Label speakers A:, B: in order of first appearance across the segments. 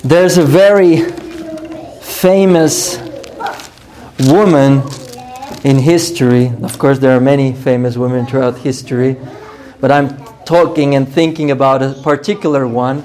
A: There's a very famous woman in history. Of course, there are many famous women throughout history, but I'm talking and thinking about a particular one.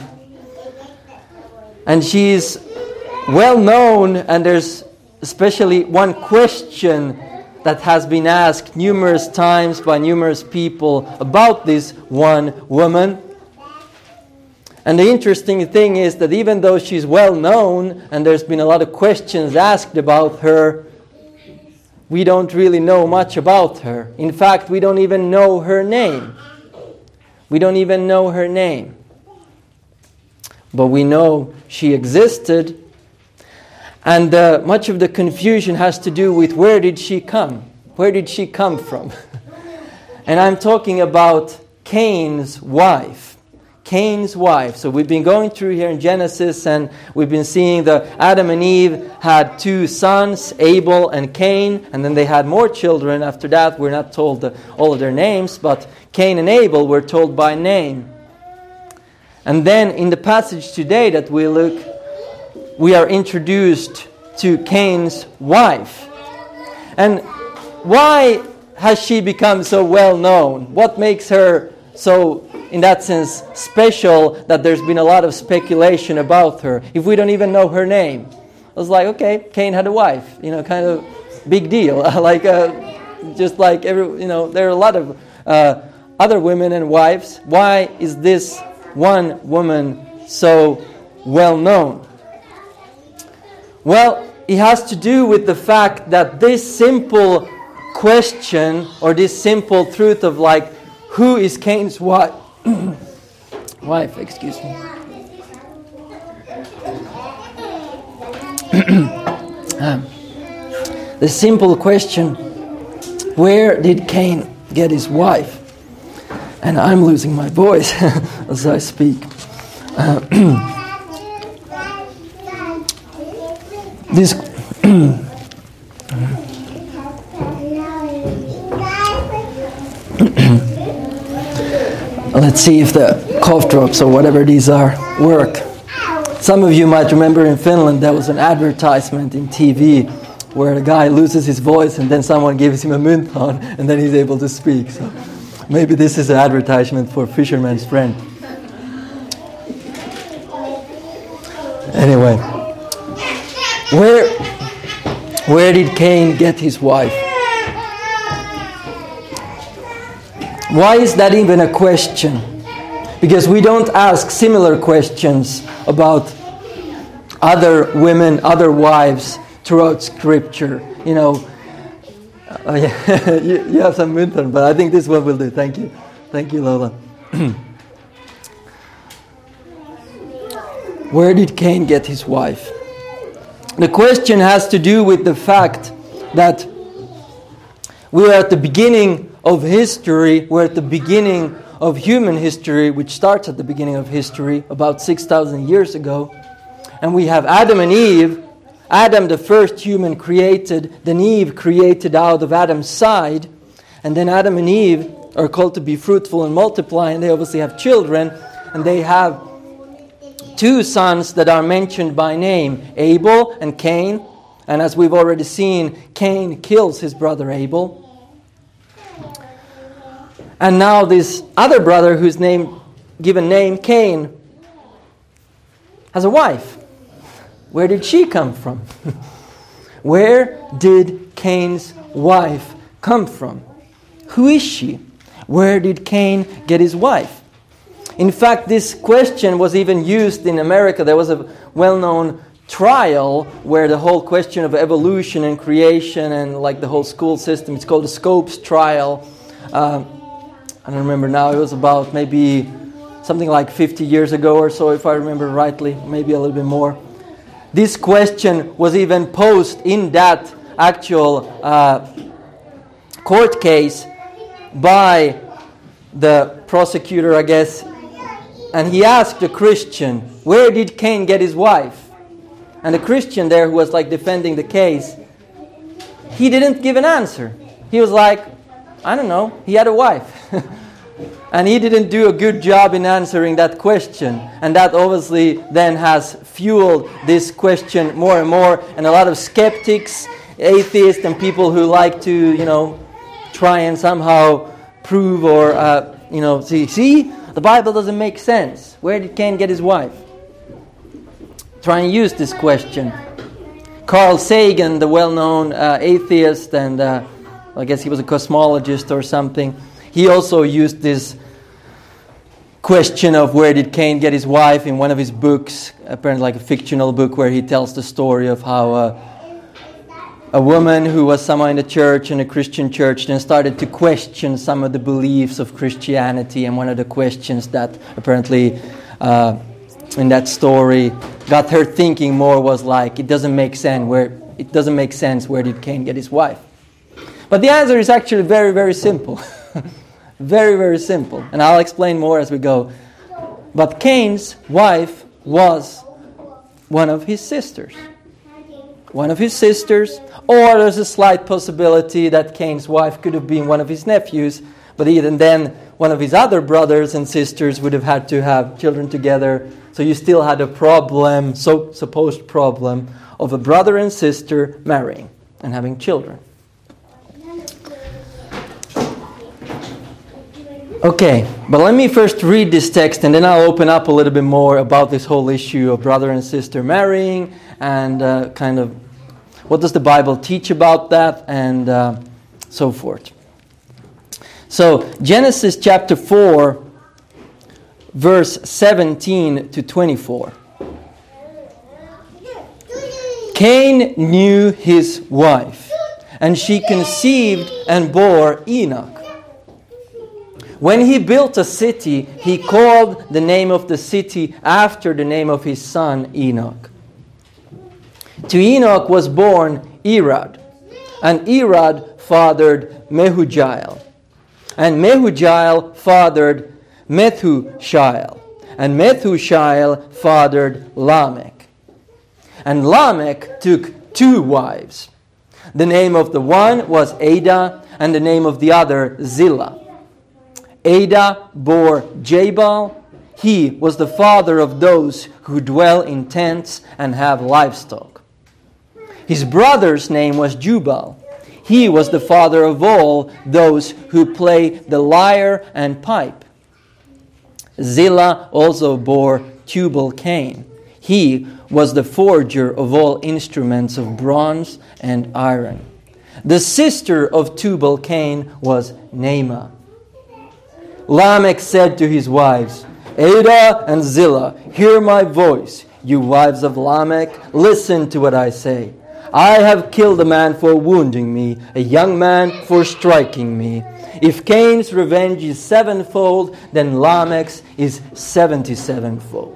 A: And she's well known, and there's especially one question that has been asked numerous times by numerous people about this one woman. And the interesting thing is that even though she's well known and there's been a lot of questions asked about her, we don't really know much about her. In fact, we don't even know her name. We don't even know her name. But we know she existed. And much of the confusion has to do with where did she come? Where did she come from? And I'm talking about Cain's wife. Cain's wife. So we've been going through here in Genesis, and we've been seeing that Adam and Eve had two sons, Abel and Cain, and then they had more children. After that, we're not told all of their names, but Cain and Abel were told by name. And then in the passage today that we look, we are introduced to Cain's wife. And why has she become so well known? What makes her so, in that sense, special that there's been a lot of speculation about her if we don't even know her name? I was like, okay, Cain had a wife, kind of big deal. Just like there are a lot of other women and wives. Why is this one woman so well known? Well, it has to do with the fact that this simple question or this simple truth of who is Cain's wife? Excuse me. The simple question, where did Cain get his wife? And I'm losing my voice as I speak. Let's see if the cough drops or whatever these are work. Some of you might remember in Finland there was an advertisement in TV where a guy loses his voice and then someone gives him a mynthon and then he's able to speak. So maybe this is an advertisement for Fisherman's Friend. Anyway, where did Cain get his wife? Why is that even a question? Because we don't ask similar questions about other women, other wives throughout Scripture. You have some mynthon, but I think this one will do. Thank you. Thank you, Lola. Where did Cain get his wife? The question has to do with the fact that we are at the beginning of history. We're at the beginning of human history, which starts at the beginning of history, about 6,000 years ago. And we have Adam and Eve. Adam, the first human created, then Eve created out of Adam's side. And then Adam and Eve are called to be fruitful and multiply, and they obviously have children. And they have two sons that are mentioned by name, Abel and Cain. And as we've already seen, Cain kills his brother Abel. And now this other brother whose given name, Cain, has a wife. Where did she come from? Where did Cain's wife come from? Who is she? Where did Cain get his wife? In fact, this question was even used in America. There was a well-known trial where the whole question of evolution and creation and the whole school system, it's called the Scopes trial. I don't remember now. It was about maybe something like 50 years ago or so, if I remember rightly, maybe a little bit more. This question was even posed in that actual court case by the prosecutor, I guess. And he asked the Christian, where did Cain get his wife? And the Christian there who was defending the case, he didn't give an answer. He was like, I don't know, he had a wife. And he didn't do a good job in answering that question. And that obviously then has fueled this question more and more. And a lot of skeptics, atheists, and people who like to, try and somehow prove or, see, the Bible doesn't make sense. Where did Cain get his wife? Try and use this question. Carl Sagan, the well-known atheist, and I guess he was a cosmologist or something, he also used this question of where did Cain get his wife in one of his books, apparently like a fictional book where he tells the story of how a woman who was somehow in the church, in a Christian church, then started to question some of the beliefs of Christianity. And one of the questions that apparently in that story got her thinking more was like, it doesn't make sense where did Cain get his wife. But the answer is actually very, very simple. Very, very simple. And I'll explain more as we go. But Cain's wife was one of his sisters. One of his sisters. Or there's a slight possibility that Cain's wife could have been one of his nephews. But even then, one of his other brothers and sisters would have had to have children together. So you still had a problem, supposed problem, of a brother and sister marrying and having children. Okay, but let me first read this text and then I'll open up a little bit more about this whole issue of brother and sister marrying and kind of what does the Bible teach about that and so forth. So, Genesis chapter 4, verse 17 to 24. Cain knew his wife, and she conceived and bore Enoch. When he built a city, he called the name of the city after the name of his son Enoch. To Enoch was born Irad, and Irad fathered Mehujael, and Mehujael fathered Methushael, and Methushael fathered Lamech. And Lamech took 2 wives. The name of the one was Ada, and the name of the other Zillah. Ada bore Jabal. He was the father of those who dwell in tents and have livestock. His brother's name was Jubal. He was the father of all those who play the lyre and pipe. Zillah also bore Tubal-Cain. He was the forger of all instruments of bronze and iron. The sister of Tubal-Cain was Naamah. Lamech said to his wives, Ada and Zillah, hear my voice. You wives of Lamech, listen to what I say. I have killed a man for wounding me, a young man for striking me. If Cain's revenge is 7-fold, then Lamech's is 77-fold.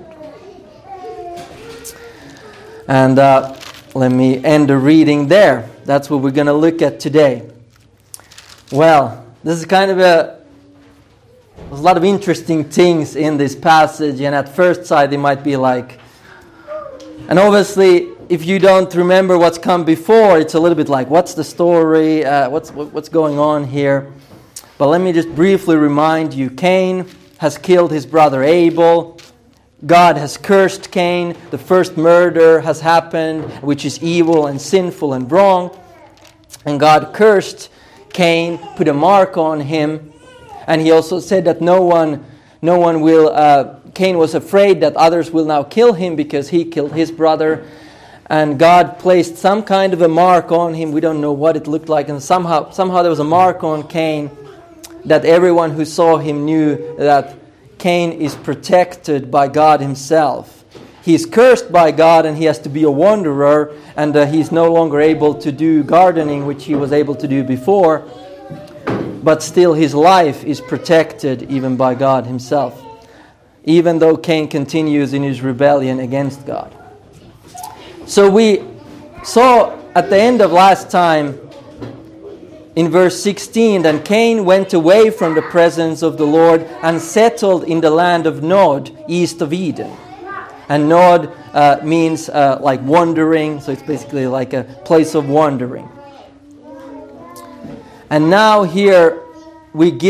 A: And let me end the reading there. That's what we're going to look at today. Well, this is kind of there's a lot of interesting things in this passage, and at first sight it might be like, and obviously if you don't remember what's come before, it's a little bit like, what's the story, what's going on here? But let me just briefly remind you, Cain has killed his brother Abel. God has cursed Cain. The first murder has happened, which is evil and sinful and wrong. And God cursed Cain, put a mark on him. And he also said that no one will, Cain was afraid that others will now kill him because he killed his brother. And God placed some kind of a mark on him. We don't know what it looked like. And somehow there was a mark on Cain that everyone who saw him knew that Cain is protected by God himself. He's cursed by God and he has to be a wanderer. And he's no longer able to do gardening, which he was able to do before. But still his life is protected even by God himself, even though Cain continues in his rebellion against God. So we saw at the end of last time in verse 16, then Cain went away from the presence of the Lord and settled in the land of Nod, east of Eden. And Nod means like wandering, so it's basically like a place of wandering. And now here we give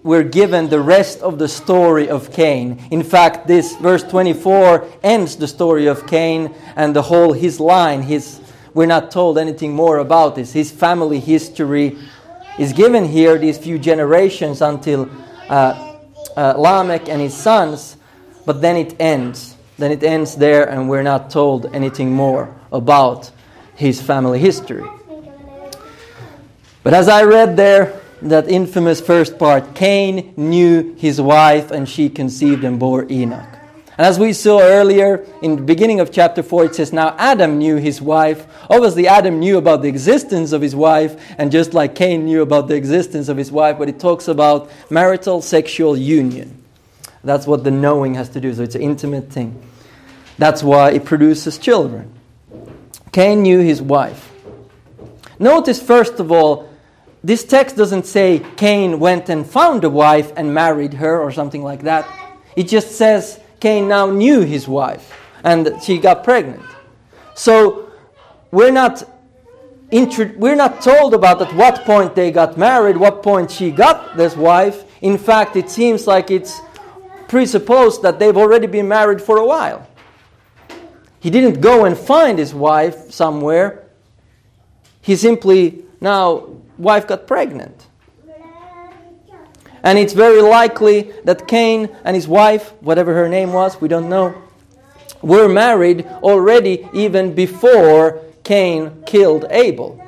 A: we're given the rest of the story of Cain. In fact, this verse 24 ends the story of Cain and the whole his line. We're not told anything more about this. His family history is given here, these few generations until Lamech and his sons, but then it ends. Then it ends there, and we're not told anything more about his family history. But as I read there, that infamous first part, Cain knew his wife, and she conceived and bore Enoch. And as we saw earlier, in the beginning of chapter 4, it says, now Adam knew his wife. Obviously, Adam knew about the existence of his wife, and just like Cain knew about the existence of his wife, but it talks about marital sexual union. That's what the knowing has to do, so it's an intimate thing. That's why it produces children. Cain knew his wife. Notice, first of all, this text doesn't say Cain went and found a wife and married her or something like that. It just says Cain now knew his wife and she got pregnant. So we're not told about at what point they got married, what point she got this wife. In fact, it seems like it's presupposed that they've already been married for a while. He didn't go and find his wife somewhere. He simply, now, wife got pregnant. And it's very likely that Cain and his wife, whatever her name was, we don't know, were married already even before Cain killed Abel.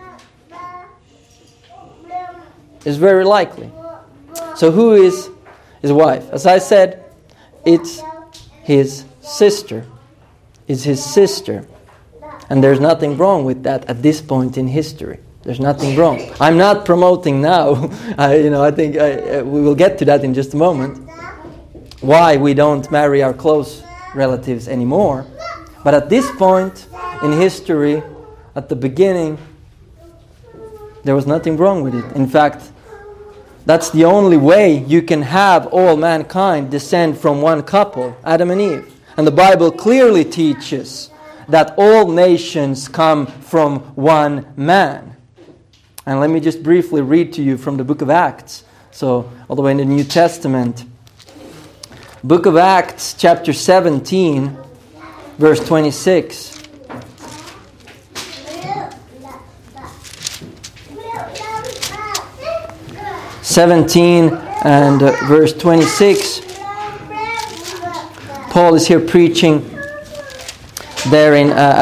A: It's very likely. So who is his wife? As I said, it's his sister. It's his sister. And there's nothing wrong with that at this point in history. There's nothing wrong. I'm not promoting now. I think we will get to that in just a moment. Why we don't marry our close relatives anymore. But at this point in history, at the beginning, there was nothing wrong with it. In fact, that's the only way you can have all mankind descend from one couple, Adam and Eve. And the Bible clearly teaches that all nations come from one man. And let me just briefly read to you from the book of Acts. So, all the way in the New Testament. Book of Acts, chapter 17, verse 26. Verse 26. Paul is here preaching there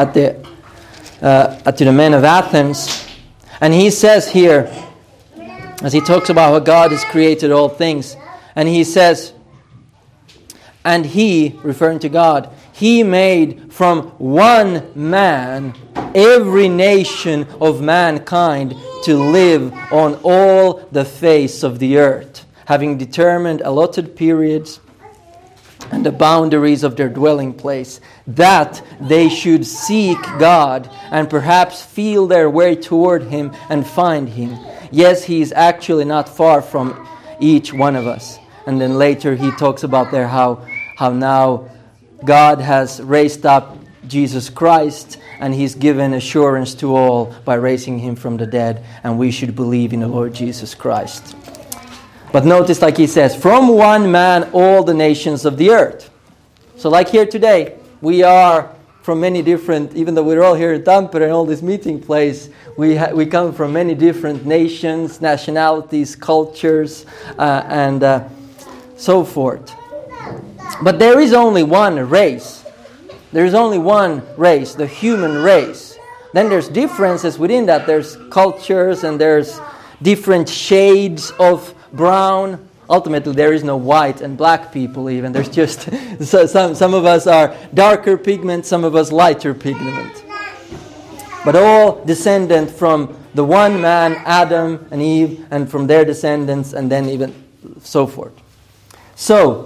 A: to the men of Athens. And he says here, as he talks about how God has created all things, and he says, and he, referring to God, he made from one man every nation of mankind to live on all the face of the earth, having determined allotted periods and the boundaries of their dwelling place, that they should seek God and perhaps feel their way toward Him and find Him. Yes, He is actually not far from each one of us. And then later he talks about there how now God has raised up Jesus Christ, and He's given assurance to all by raising Him from the dead, and we should believe in the Lord Jesus Christ. But notice, like he says, from one man all the nations of the earth. So like here today, we are from many different, even though we're all here in Tampere and all this meeting place, we come from many different nations, nationalities, cultures, and so forth. But there is only one race. There is only one race, the human race. Then there's differences within that. There's cultures and there's different shades of brown. Ultimately, there is no white and black people even. There's just some of us are darker pigment, some of us lighter pigment. But all descendant from the one man, Adam and Eve, and from their descendants, and then even so forth. So,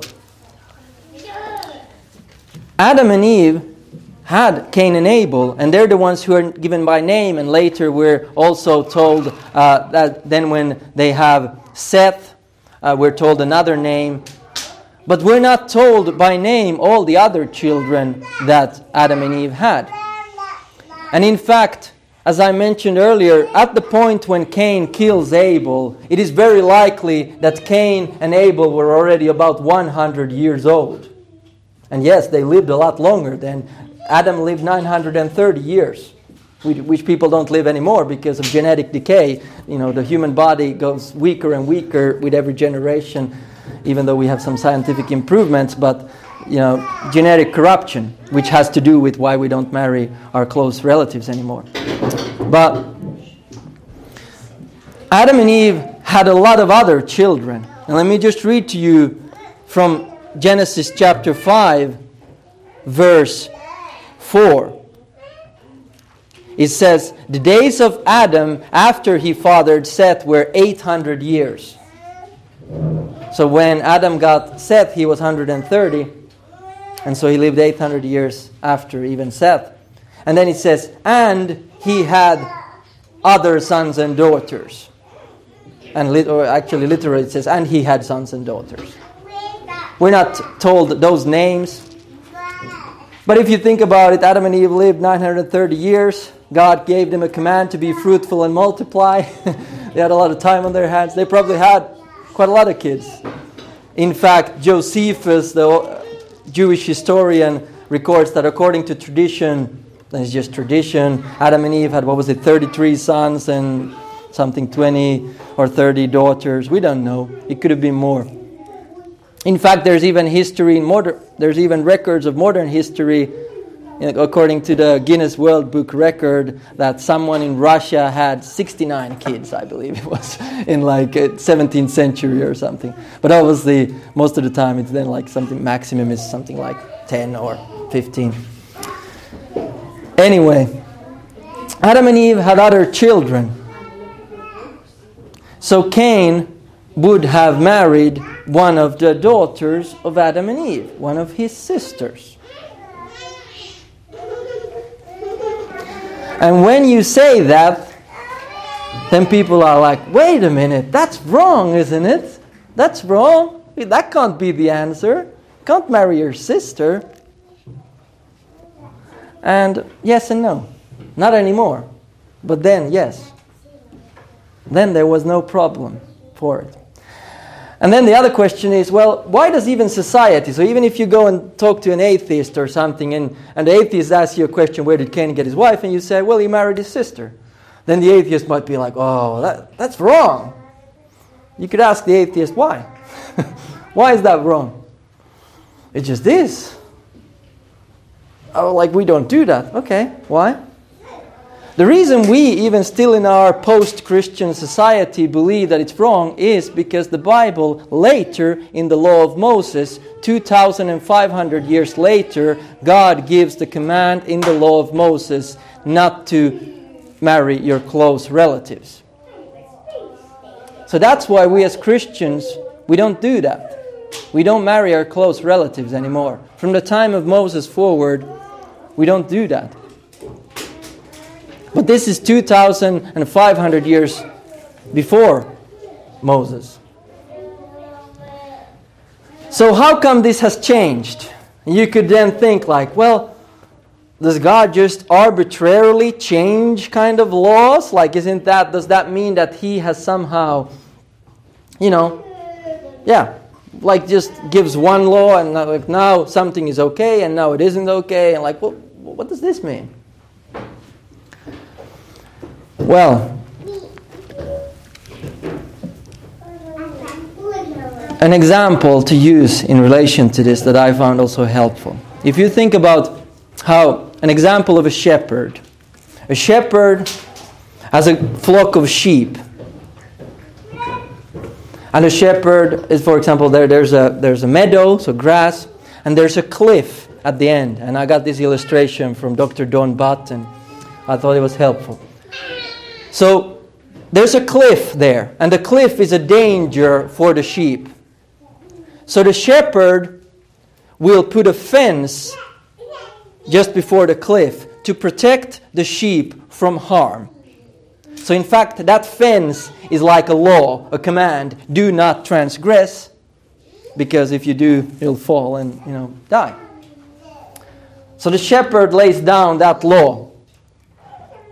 A: Adam and Eve had Cain and Abel, and they're the ones who are given by name, and later we're also told that then when they have Seth, we're told another name. But we're not told by name all the other children that Adam and Eve had. And in fact, as I mentioned earlier, at the point when Cain kills Abel, it is very likely that Cain and Abel were already about 100 years old. And yes, they lived a lot longer than Adam lived 930 years, which people don't live anymore because of genetic decay. You know, the human body goes weaker and weaker with every generation, even though we have some scientific improvements, but you know, genetic corruption, which has to do with why we don't marry our close relatives anymore. But Adam and Eve had a lot of other children. And let me just read to you from Genesis chapter 5, verse 4. It says, the days of Adam after he fathered Seth were 800 years. So when Adam got Seth, he was 130. And so he lived 800 years after even Seth. And then it says, and he had other sons and daughters. And literally it says, and he had sons and daughters. We're not told those names. But if you think about it, Adam and Eve lived 930 years. God gave them a command to be fruitful and multiply. They had a lot of time on their hands. They probably had quite a lot of kids. In fact, Josephus, the Jewish historian, records that according to tradition, and it's just tradition, Adam and Eve had, 33 sons and something 20 or 30 daughters. We don't know. It could have been more. In fact, there's even records of modern history, according to the Guinness World Book record, that someone in Russia had 69 kids, I believe it was, in 17th century or something. But obviously, most of the time, it's then something maximum is something like 10 or 15. Anyway, Adam and Eve had other children. So Cain would have married one of the daughters of Adam and Eve, one of his sisters. And when you say that, then people are like, wait a minute, that's wrong, isn't it? That's wrong. That can't be the answer. You can't marry your sister. And yes and no. Not anymore. But then, yes. Then there was no problem for it. And then the other question is, well, why does even society, so even if you go and talk to an atheist or something, and the atheist asks you a question, where did Cain get his wife? And you say, well, he married his sister. Then the atheist might be like, oh, that's wrong. You could ask the atheist why. Why is that wrong? It just is. Oh, we don't do that. Okay, why? The reason we, even still in our post-Christian society, believe that it's wrong is because the Bible later, in the law of Moses, 2,500 years later, God gives the command in the law of Moses not to marry your close relatives. So that's why we as Christians, we don't do that. We don't marry our close relatives anymore. From the time of Moses forward, we don't do that. But this is 2,500 years before Moses. So how come this has changed? You could then think well, does God just arbitrarily change kind of laws? Does that mean that He has somehow, just gives one law and now something is okay and now it isn't okay? And what does this mean? Well, an example to use in relation to this that I found also helpful. If you think about how an example of a shepherd has a flock of sheep. And a shepherd is, for example, there's a meadow, so grass, and there's a cliff at the end. And I got this illustration from Dr. Don Butt, and I thought it was helpful. So there's a cliff there, and the cliff is a danger for the sheep. So the shepherd will put a fence just before the cliff to protect the sheep from harm. So in fact, that fence is like a law, a command. Do not transgress, because if you do, you'll fall and die. So the shepherd lays down that law.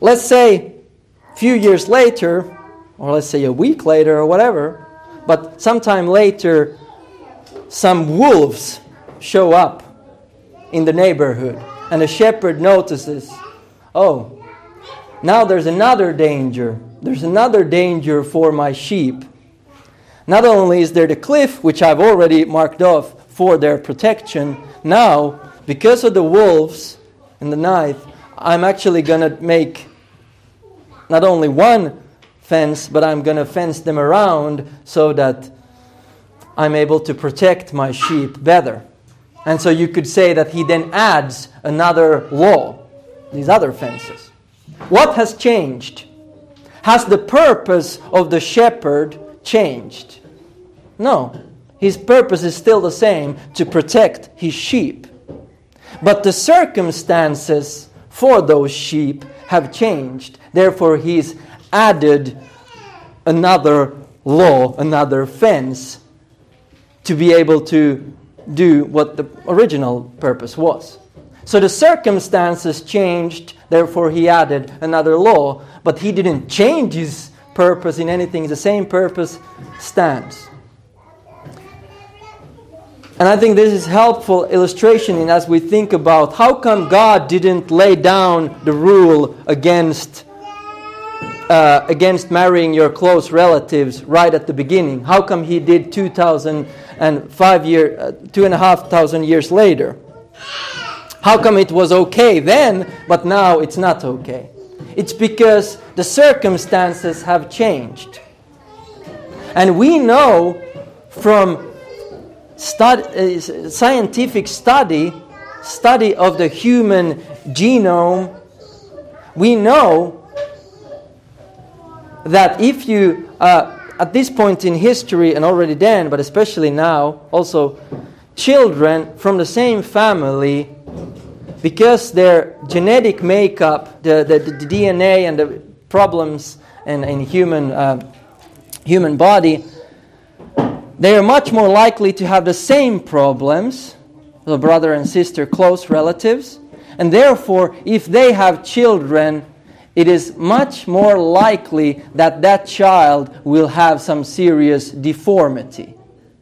A: let's say a few years later, or let's say a week later or whatever, but sometime later, some wolves show up in the neighborhood, and the shepherd notices, oh, now there's another danger. There's another danger for my sheep. Not only is there the cliff, which I've already marked off for their protection, now, because of the wolves in the night, I'm actually going to make not only one fence, but I'm going to fence them around so that I'm able to protect my sheep better. And so you could say that he then adds another law, these other fences. What has changed? Has the purpose of the shepherd changed? No. His purpose is still the same, to protect his sheep. But the circumstances for those sheep have changed. Therefore, he's added another law, another fence, to be able to do what the original purpose was. So the circumstances changed, therefore he added another law, but he didn't change his purpose in anything. The same purpose stands. And I think this is helpful illustration in as we think about how come God didn't lay down the rule against marrying your close relatives right at the beginning. How come he did 2,500 years later? How come it was okay then, but now it's not okay? It's because the circumstances have changed. And we know from scientific study of the human genome, we know that if you, at this point in history, and already then, but especially now, also children from the same family, because their genetic makeup, the DNA and the problems in human body, they are much more likely to have the same problems, the brother and sister, close relatives, and therefore, if they have children, it is much more likely that that child will have some serious deformity.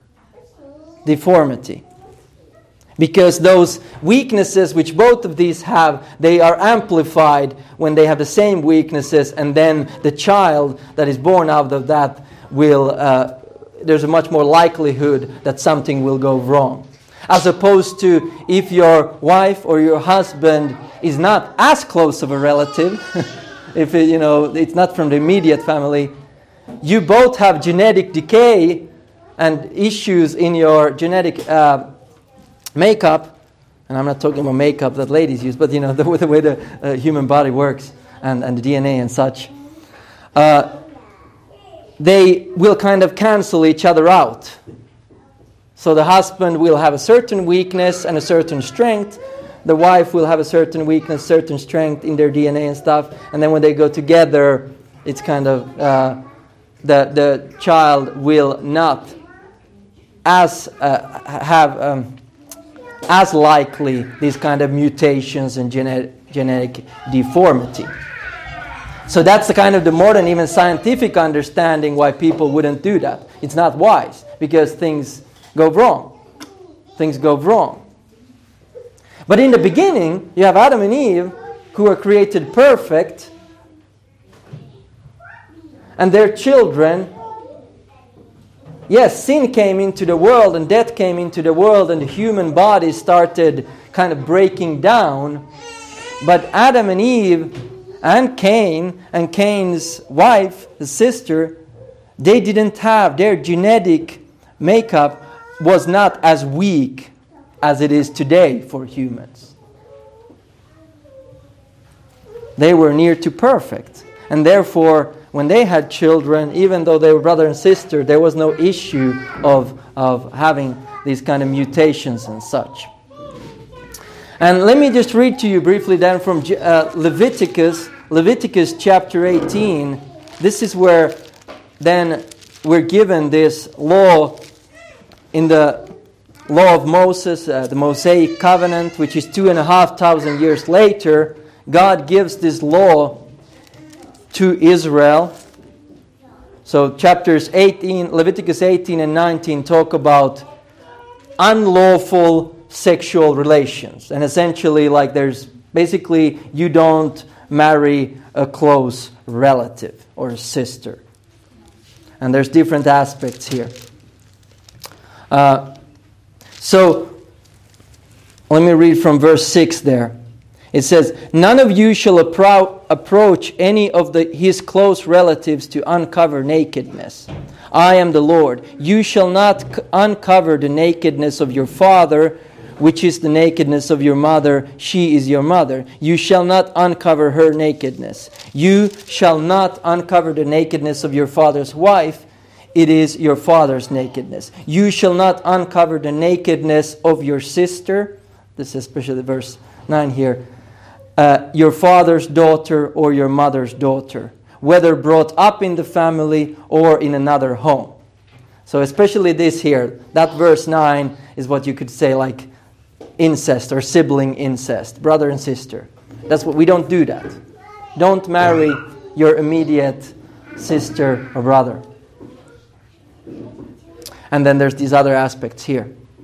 A: Because those weaknesses which both of these have, they are amplified when they have the same weaknesses, and then the child that is born out of that will, there's a much more likelihood that something will go wrong. As opposed to if your wife or your husband is not as close of a relative, if it's not from the immediate family, you both have genetic decay and issues in your genetic makeup, and I'm not talking about makeup that ladies use, but the way the human body works and the DNA and such, they will kind of cancel each other out. So the husband will have a certain weakness and a certain strength. The wife will have a certain weakness, certain strength in their DNA and stuff. And then when they go together, it's kind of the child will not as likely these kind of mutations and genetic deformity. So that's the kind of the modern, even scientific understanding why people wouldn't do that. It's not wise, because things go wrong. But in the beginning, you have Adam and Eve, who are created perfect, and their children. Yes, sin came into the world, and death came into the world, and the human body started kind of breaking down. But Adam and Eve, and Cain, and Cain's wife, his sister, they didn't have, their genetic makeup was not as weak as it is today for humans. They were near to perfect. And therefore, when they had children, even though they were brother and sister, there was no issue of having these kind of mutations and such. And let me just read to you briefly then from Leviticus chapter 18. This is where then we're given this law in the law of Moses, the Mosaic covenant, which is 2,500 years later. God gives this law, to Israel. So chapters 18, Leviticus 18 and 19 talk about unlawful sexual relations. And essentially, like there's basically you don't marry a close relative or a sister. And there's different aspects here. So let me read from verse 6 there. It says, "None of you shall approach any of his close relatives to uncover nakedness. I am the Lord. You shall not uncover the nakedness of your father, which is the nakedness of your mother. She is your mother. You shall not uncover her nakedness. You shall not uncover the nakedness of your father's wife. It is your father's nakedness. You shall not uncover the nakedness of your sister." This is especially verse 9 here. "Your father's daughter or your mother's daughter, whether brought up in the family or in another home." So especially this here, that verse 9 is what you could say like incest or sibling incest, brother and sister. That's what we don't do that. Don't marry your immediate sister or brother. And then there's these other aspects here.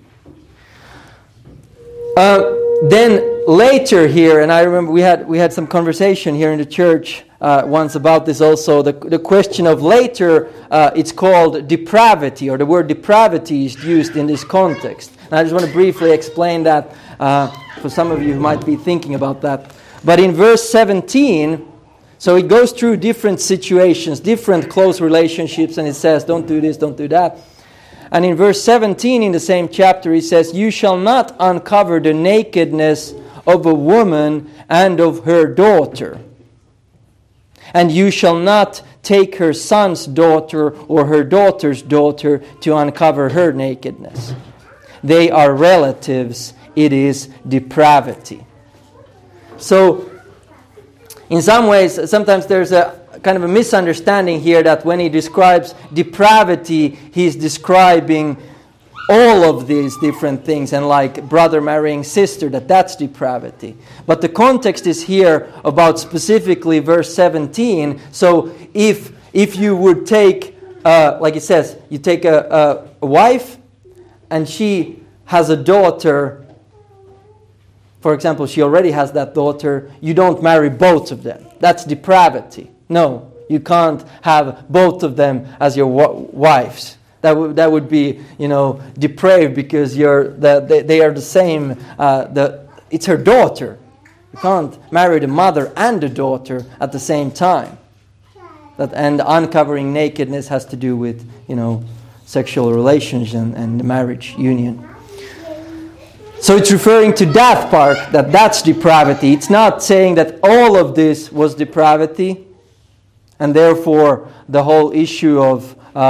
A: Then later here, and I remember we had some conversation here in the church once about this also. The question of later, it's called depravity, or the word depravity is used in this context. And I just want to briefly explain that for some of you who might be thinking about that. But in verse 17, so it goes through different situations, different close relationships, and it says, don't do this, don't do that. And in verse 17 in the same chapter, he says, "You shall not uncover the nakedness of a woman and of her daughter. And you shall not take her son's daughter or her daughter's daughter to uncover her nakedness. They are relatives. It is depravity." So, in some ways, sometimes there's a kind of a misunderstanding here that when he describes depravity, he's describing all of these different things, and like brother marrying sister, that's depravity. But the context is here about specifically verse 17. So if you would take, like it says, you take a wife and she has a daughter, for example, she already has that daughter, you don't marry both of them. That's depravity. No, you can't have both of them as your wives. That would be, depraved, because they are the same. It's her daughter. You can't marry the mother and the daughter at the same time. And uncovering nakedness has to do with, sexual relations and the marriage union. So it's referring to that part, that's depravity. It's not saying that all of this was depravity, and therefore the whole issue of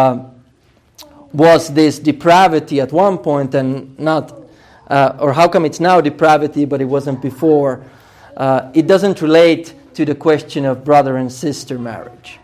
A: was this depravity at one point and not, or how come it's now depravity but it wasn't before. It doesn't relate to the question of brother and sister marriage.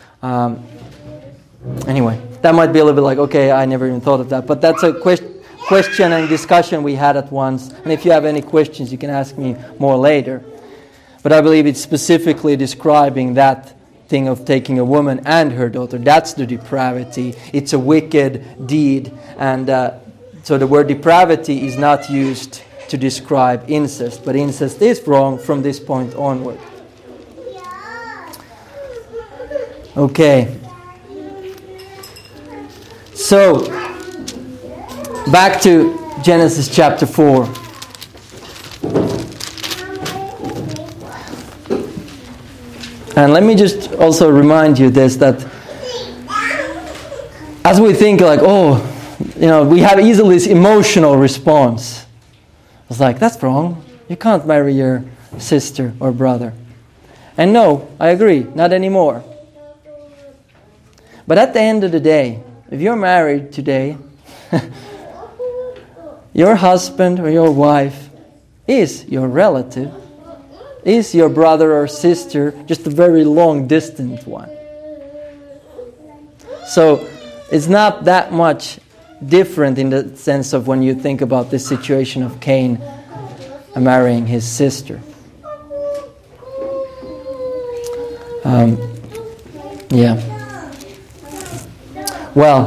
A: Anyway, that might be a little bit like, okay, I never even thought of that. But that's a question and discussion we had at once. And if you have any questions, you can ask me more later. But I believe it's specifically describing that thing of taking a woman and her daughter. That's the depravity. It's a wicked deed. And so the word depravity is not used to describe incest. But incest is wrong from this point onward. Okay. So, back to Genesis chapter 4. And let me just also remind you this, that as we think like, we have easily this emotional response. It's like, that's wrong. You can't marry your sister or brother. And no, I agree, not anymore. But at the end of the day, if you're married today, your husband or your wife is your relative, is your brother or sister, just a very long distant one. So it's not that much different in the sense of when you think about this situation of Cain marrying his sister. Yeah. Well,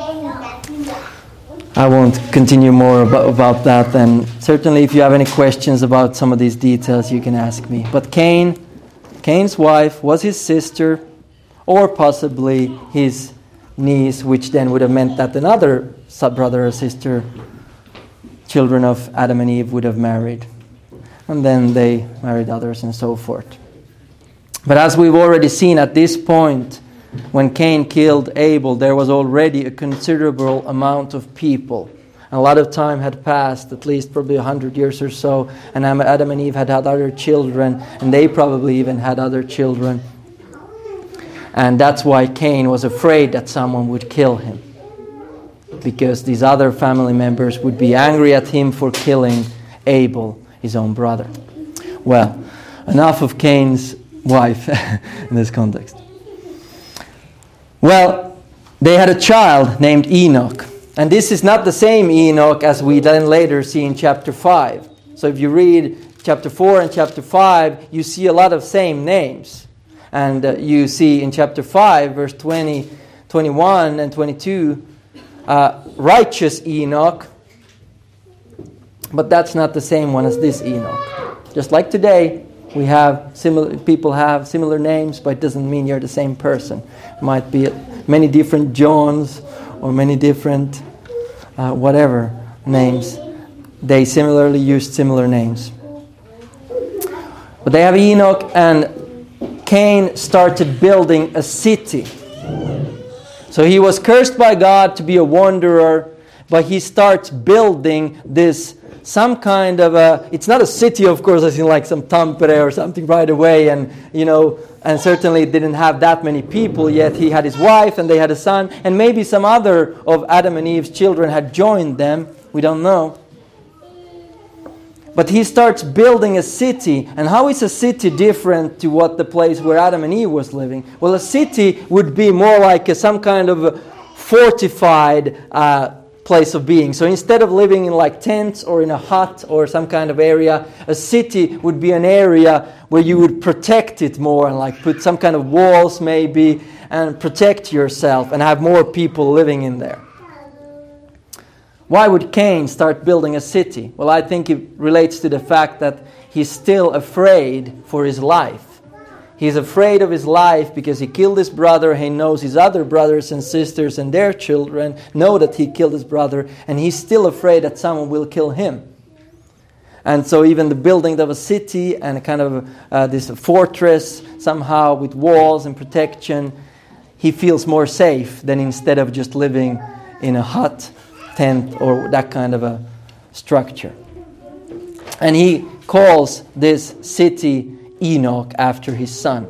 A: I won't continue more about that. And certainly if you have any questions about some of these details, you can ask me. But Cain's wife was his sister, or possibly his niece, which then would have meant that another brother or sister, children of Adam and Eve, would have married. And then they married others and so forth. But as we've already seen at this point, when Cain killed Abel, there was already a considerable amount of people. A lot of time had passed, at least probably 100 years or so, and Adam and Eve had other children, and they probably even had other children. And that's why Cain was afraid that someone would kill him, because these other family members would be angry at him for killing Abel, his own brother. Well, enough of Cain's wife in this context. Well, they had a child named Enoch. And this is not the same Enoch as we then later see in chapter 5. So if you read chapter 4 and chapter 5, you see a lot of same names. And you see in chapter 5, verse 20, 21 and 22, righteous Enoch. But that's not the same one as this Enoch. Just like today, people have similar names, but it doesn't mean you're the same person. It might be many different Johns or many different whatever names. They similarly used similar names. But they have Enoch, and Cain started building a city. So he was cursed by God to be a wanderer, but he starts building this some kind of it's not a city, of course, as in like some Tampere or something right away, and and certainly didn't have that many people yet. He had his wife, and they had a son, and maybe some other of Adam and Eve's children had joined them. We don't know. But he starts building a city. And how is a city different to what the place where Adam and Eve was living? Well, a city would be more like some kind of fortified place of being. So instead of living in like tents or in a hut or some kind of area, a city would be an area where you would protect it more and like put some kind of walls maybe and protect yourself and have more people living in there. Why would Cain start building a city? Well, I think it relates to the fact that he's still afraid for his life. He's afraid of his life because he killed his brother. He knows his other brothers and sisters and their children know that he killed his brother, and he's still afraid that someone will kill him. And so even the building of a city and a kind of this fortress somehow with walls and protection, he feels more safe than instead of just living in a hut, tent, or that kind of a structure. And he calls this city Enoch after his son.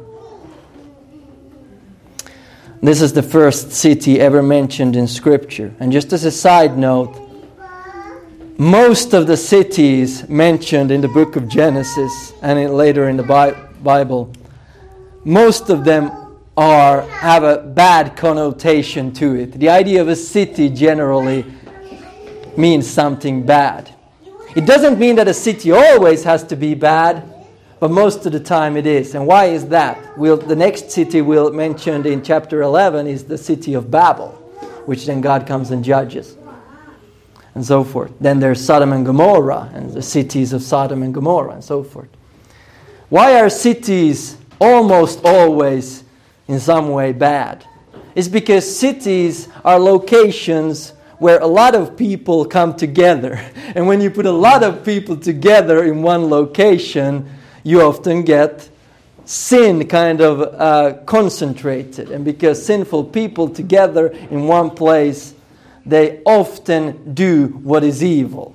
A: This is the first city ever mentioned in Scripture. And just as a side note, most of the cities mentioned in the book of Genesis and later in the Bible, most of them have a bad connotation to it. The idea of a city generally means something bad. It doesn't mean that a city always has to be bad, but most of the time it is. And why is that? The next city we'll mention in chapter 11 is the city of Babel, which then God comes and judges, and so forth. Then there's Sodom and Gomorrah, and the cities of Sodom and Gomorrah, and so forth. Why are cities almost always in some way bad? It's because cities are locations where a lot of people come together. And when you put a lot of people together in one location, you often get sin kind of concentrated. And because sinful people together in one place, they often do what is evil.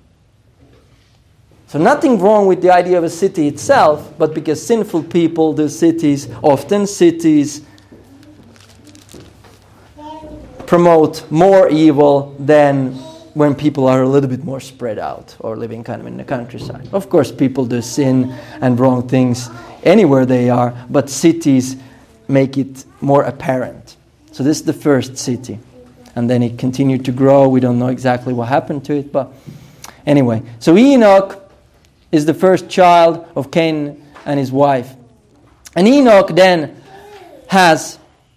A: So nothing wrong with the idea of a city itself, but because sinful people do cities, often cities promote more evil than when people are a little bit more spread out or living kind of in the countryside. Of course, people do sin and wrong things anywhere they are, but cities make it more apparent. So this is the first city. And then it continued to grow. We don't know exactly what happened to it, but anyway. So Enoch is the first child of Cain and his wife. And Enoch then has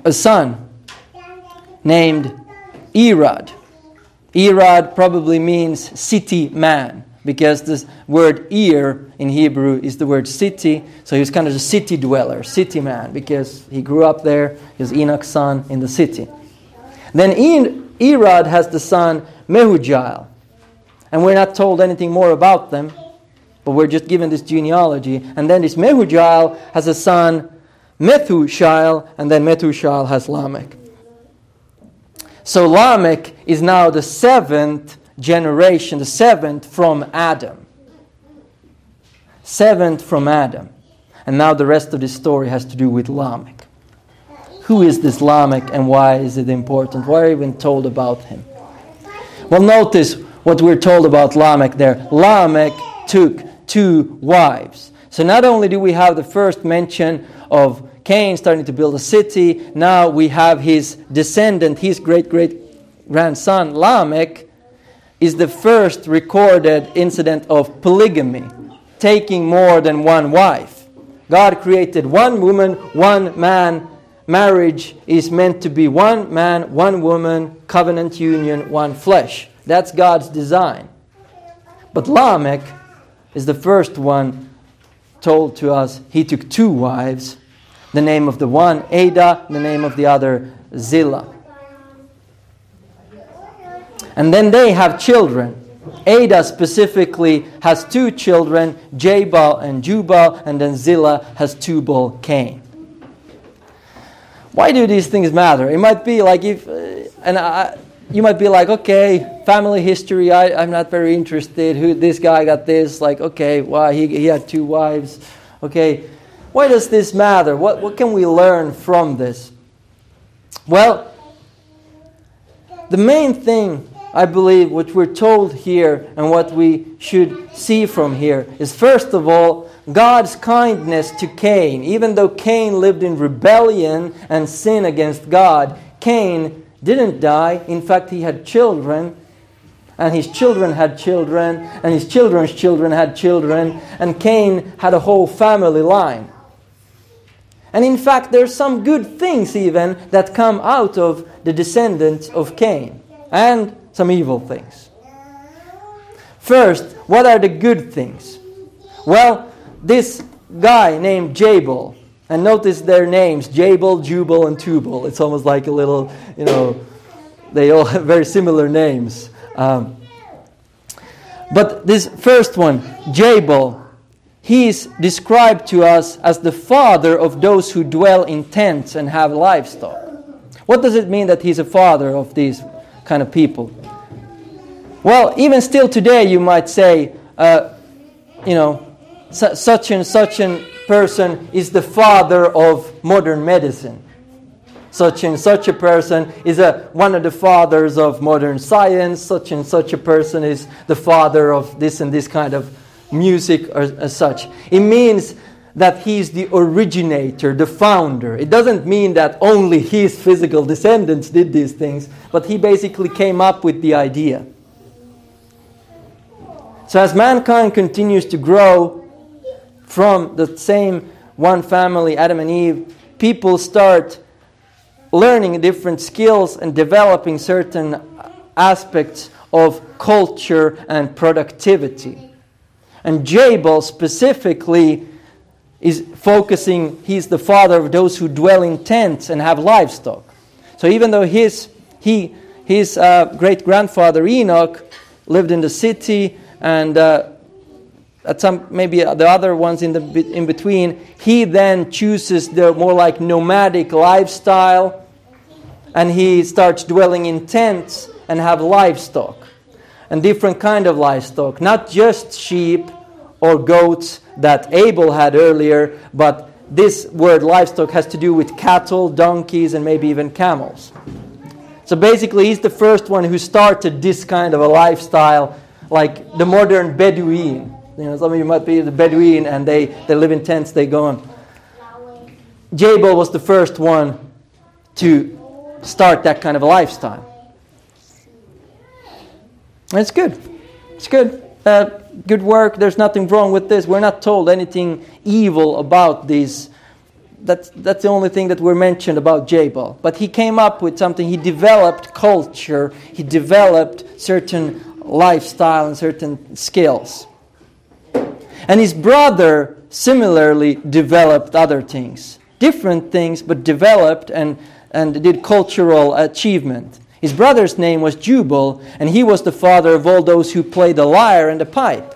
A: a son named Irad. Irad probably means city man, because this word Ir in Hebrew is the word city. So he was kind of a city dweller, city man, because he grew up there. He was Enoch's son in the city. Then Irad has the son Mehujael. And we're not told anything more about them, but we're just given this genealogy. And then this Mehujael has a son Methushael, and then Methushael has Lamech. So Lamech is now the seventh generation, the seventh from Adam. Seventh from Adam. And now the rest of the story has to do with Lamech. Who is this Lamech and why is it important? Why are we even told about him? Well, notice what we're told about Lamech there. Lamech took 2 wives. So not only do we have the first mention of Cain starting to build a city, now we have his descendant, his great-great-grandson, Lamech, is the first recorded incident of polygamy, taking more than one wife. God created one woman, one man. Marriage is meant to be one man, one woman, covenant union, one flesh. That's God's design. But Lamech is the first one told to us. He took 2 wives. The name of the one, Ada, the name of the other, Zillah. And then they have children. Ada specifically has 2 children, Jabal and Jubal, and then Zillah has Tubal, Cain. Why do these things matter? It might be like you might be like, okay, family history, I'm not very interested. Who this guy got this? Like, okay, why he had 2 wives? Okay, why does this matter? What can we learn from this? Well, the main thing, I believe, what we're told here and what we should see from here is, first of all, God's kindness to Cain. Even though Cain lived in rebellion and sin against God, Cain didn't die. In fact, he had children, and his children had children, and his children's children had children, and Cain had a whole family line. And in fact, there's some good things even that come out of the descendants of Cain, and some evil things. First, what are the good things? Well, this guy named Jabal, and notice their names, Jabal, Jubal, and Tubal. It's almost like a little, they all have very similar names. But this first one, Jabal, he is described to us as the father of those who dwell in tents and have livestock. What does it mean that he's a father of these kind of people? Well, even still today you might say, such and such a person is the father of modern medicine. Such and such a person is one of the fathers of modern science. Such and such a person is the father of this and this kind of music or as such. It means that he's the originator, the founder. It doesn't mean that only his physical descendants did these things, but he basically came up with the idea. So as mankind continues to grow from the same one family, Adam and Eve, people start learning different skills and developing certain aspects of culture and productivity. And Jabal specifically is focusing, he's the father of those who dwell in tents and have livestock. So even though his great-grandfather Enoch lived in the city, and at some maybe the other ones in between, he then chooses the more like nomadic lifestyle, and he starts dwelling in tents and have livestock, and different kind of livestock, not just sheep or goats that Abel had earlier, but this word livestock has to do with cattle, donkeys, and maybe even camels. So basically, he's the first one who started this kind of a lifestyle, like the modern Bedouin. Some of you might be the Bedouin and they live in tents, they go on. Jabal was the first one to start that kind of a lifestyle. And it's good. It's good. Good work. There's nothing wrong with this. We're not told anything evil about these that's the only thing that we're mentioned about Jabal. But he came up with something. He developed culture. He developed certain lifestyle and certain skills. And his brother similarly developed other things. Different things, but developed and did cultural achievement. His brother's name was Jubal, and he was the father of all those who play the lyre and the pipe.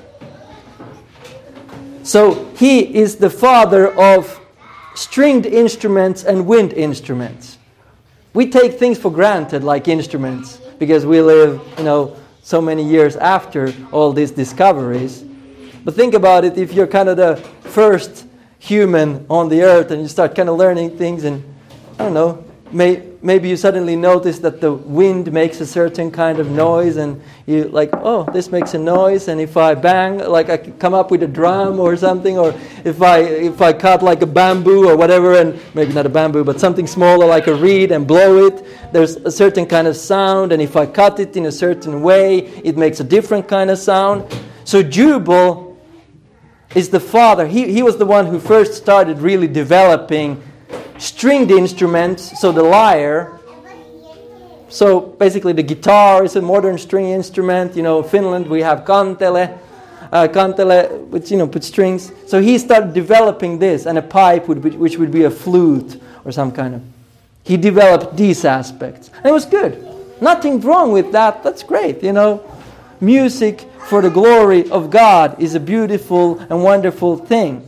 A: So he is the father of stringed instruments and wind instruments. We take things for granted like instruments because we live, so many years after all these discoveries. But think about it, if you're kind of the first human on the earth and you start kind of learning things, and I don't know, maybe you suddenly notice that the wind makes a certain kind of noise, and you like, oh, this makes a noise, and if I bang, like I come up with a drum or something, or if I cut like a bamboo or whatever, and maybe not a bamboo, but something smaller like a reed and blow it, there's a certain kind of sound, and if I cut it in a certain way, it makes a different kind of sound. So Jubal is the father. He was the one who first started really developing stringed instruments, so the lyre. So basically the guitar is a modern string instrument. In Finland we have kantele, which put strings. So he started developing this, and a pipe which would be a flute or some kind of. He developed these aspects, and it was good. Nothing wrong with that. That's great. Music for the glory of God is a beautiful and wonderful thing.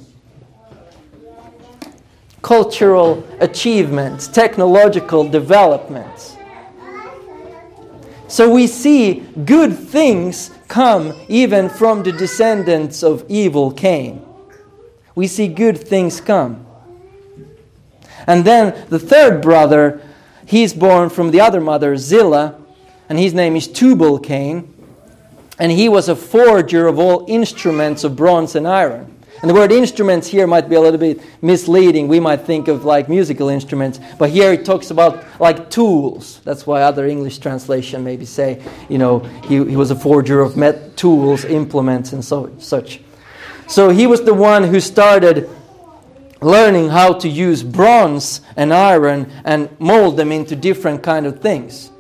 A: Cultural achievements, technological developments. So we see good things come even from the descendants of evil Cain. We see good things come. And then the third brother, he's born from the other mother, Zillah, and his name is Tubal-Cain. And he was a forger of all instruments of bronze and iron. And the word instruments here might be a little bit misleading. We might think of like musical instruments. But here it talks about like tools. That's why other English translation maybe say, he was a forger of tools, implements, and such. So he was the one who started learning how to use bronze and iron and mold them into different kind of things.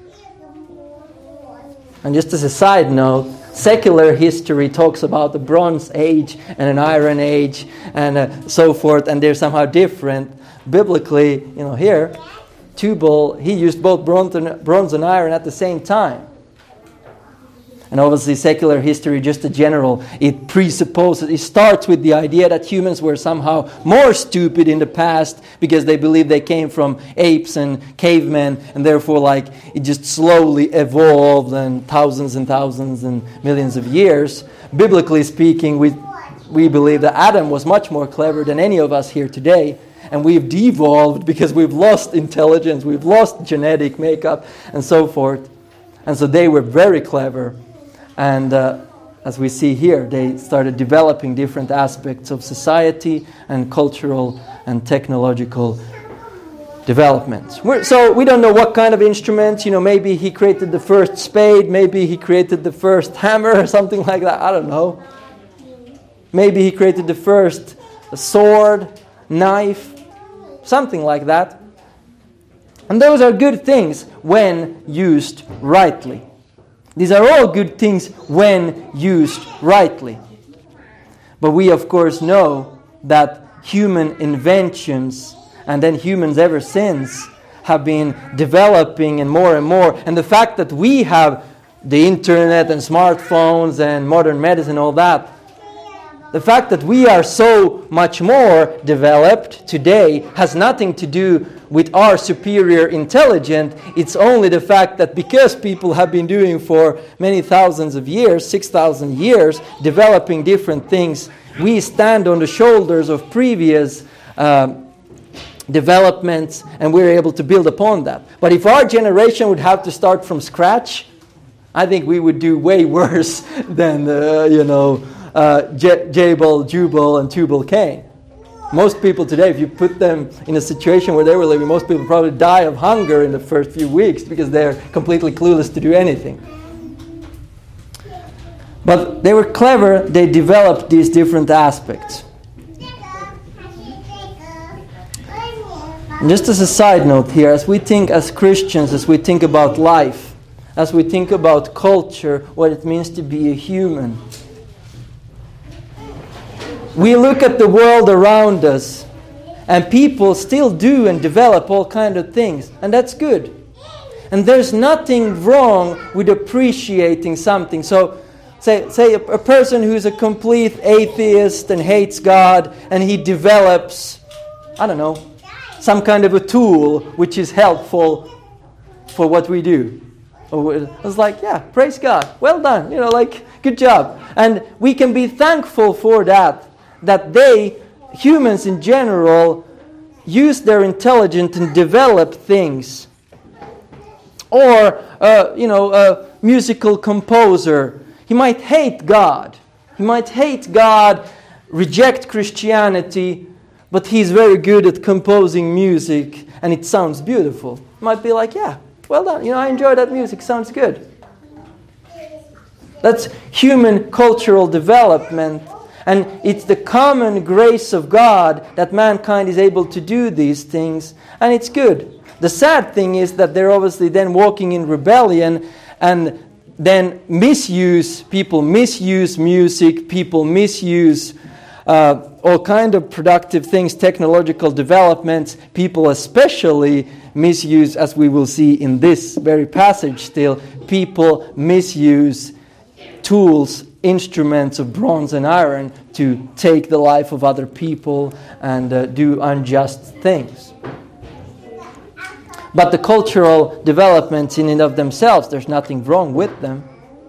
A: And just as a side note, secular history talks about the Bronze Age and an Iron Age and so forth, and they're somehow different. Biblically, here, Tubal, he used both bronze and iron at the same time. And obviously secular history, just a general, it presupposes, it starts with the idea that humans were somehow more stupid in the past because they believed they came from apes and cavemen, and therefore it just slowly evolved and thousands and millions of years. Biblically speaking, we believe that Adam was much more clever than any of us here today, and we've devolved because we've lost intelligence, we've lost genetic makeup and so forth. And so they were very clever. And as we see here, they started developing different aspects of society and cultural and technological developments. So we don't know what kind of instruments. Maybe he created the first spade. Maybe he created the first hammer or something like that. I don't know. Maybe he created the first sword, knife, something like that. And those are good things when used rightly. These are all good things when used rightly. But we, of course, know that human inventions, and then humans ever since, have been developing and more. And the fact that we have the internet and smartphones and modern medicine and all that, the fact that we are so much more developed today has nothing to do with our superior intelligence. It's only the fact that because people have been doing for many thousands of years, 6,000 years, developing different things, we stand on the shoulders of previous developments, and we're able to build upon that. But if our generation would have to start from scratch, I think we would do way worse than, Jubal, and Tubal-Cain. Most people today, if you put them in a situation where they were living, most people probably die of hunger in the first few weeks because they're completely clueless to do anything. But they were clever, they developed these different aspects. And just as a side note here, as we think as Christians, as we think about life, as we think about culture, what it means to be a human, we look at the world around us, and people still do and develop all kinds of things, and that's good. And there's nothing wrong with appreciating something. So, say a person who's a complete atheist and hates God, and he develops, I don't know, some kind of a tool which is helpful for what we do. It's like, yeah, praise God, well done, good job. And we can be thankful for that humans in general, use their intelligence and develop things. Or, a musical composer, he might hate God. He might hate God, reject Christianity, but he's very good at composing music, and it sounds beautiful. Might be like, yeah, well done. I enjoy that music. Sounds good. That's human cultural development, and it's the common grace of God that mankind is able to do these things, and it's good. The sad thing is that they're obviously then walking in rebellion, and then people misuse music, people misuse all kind of productive things, technological developments. People especially misuse, as we will see in this very passage still, people misuse tools, instruments of bronze and iron to take the life of other people and do unjust things. But the cultural developments in and of themselves, there's nothing wrong with them.